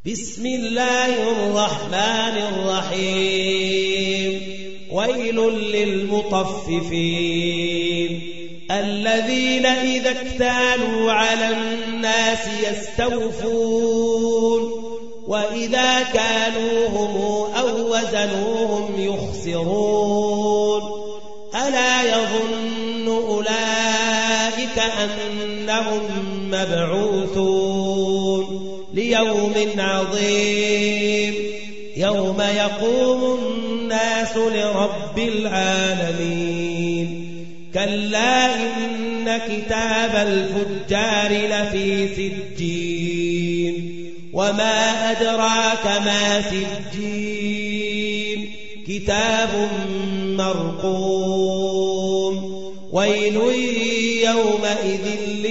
بسم الله الرحمن الرحيم. ويل للمطففين الذين إذا اكتالوا على الناس يستوفون وإذا كالوهم أو وزنوهم يخسرون ألا يظن أولئك أنهم مبعوثون ليوم عظيم يوم يقوم الناس لرب العالمين. كلا إن كتاب الفجار لفي سجين وما أدراك ما سجين كتاب مرقوم. ويل يومئذ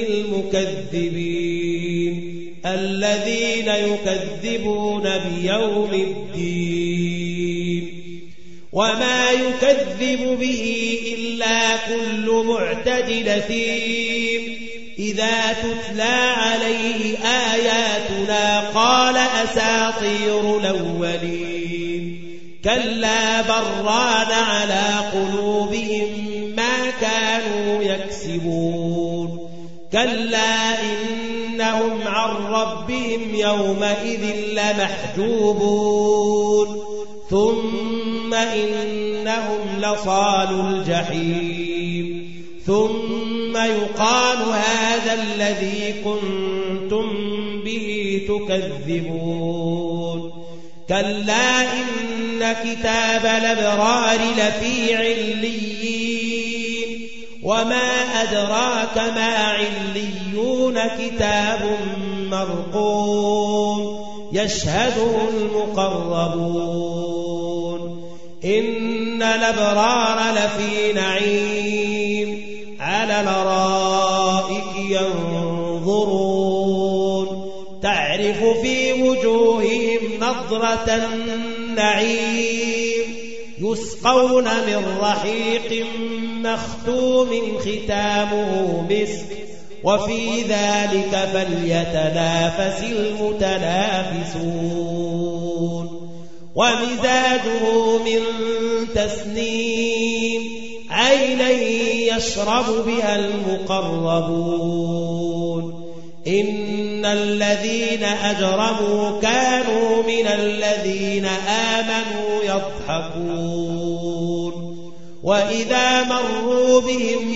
للمكذبين الذين يكذبون بيوم الدين وما يكذب به إلا كل معتد أثيم إذا تتلى عليه آياتنا قال أساطير الأولين. كلا بران على قلوبهم ما كانوا يكسبون. كلا إنهم عن ربهم يومئذ لمحجوبون ثم إنهم لصالوا الجحيم ثم يقال هذا الذي كنتم به تكذبون. كلا إن كتاب الأبرار لفي عليين وما أدراك ما عليون كتاب مرقوم يشهده المقربون. إن الأبرار لفي نعيم على الأرائك ينظرون تعرف في وجوههم نضرة النعيم يسقون من رحيق مختوم ختامه مسك وفي ذلك فليتنافس المتنافسون. ومزاجه من تسنيم عينا يشرب بها المقربون. إن الذين أجرموا كانوا من الذين آمنوا يضحكون وإذا مروا بهم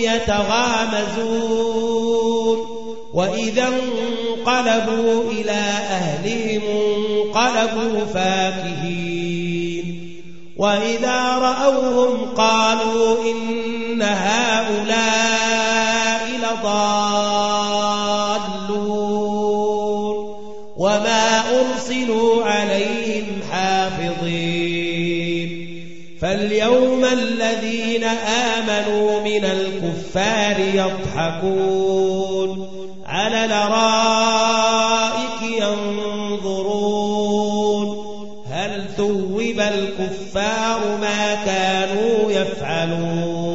يتغامزون وإذا انقلبوا إلى أهلهم انقلبوا فاكهين وإذا رأوهم قالوا إن هؤلاء لضالون وما أرسلوا عليهم حافظين. فاليوم الذين آمنوا من الكفار يضحكون على الأرائك ينظرون هل ثوب الكفار ما كانوا يفعلون.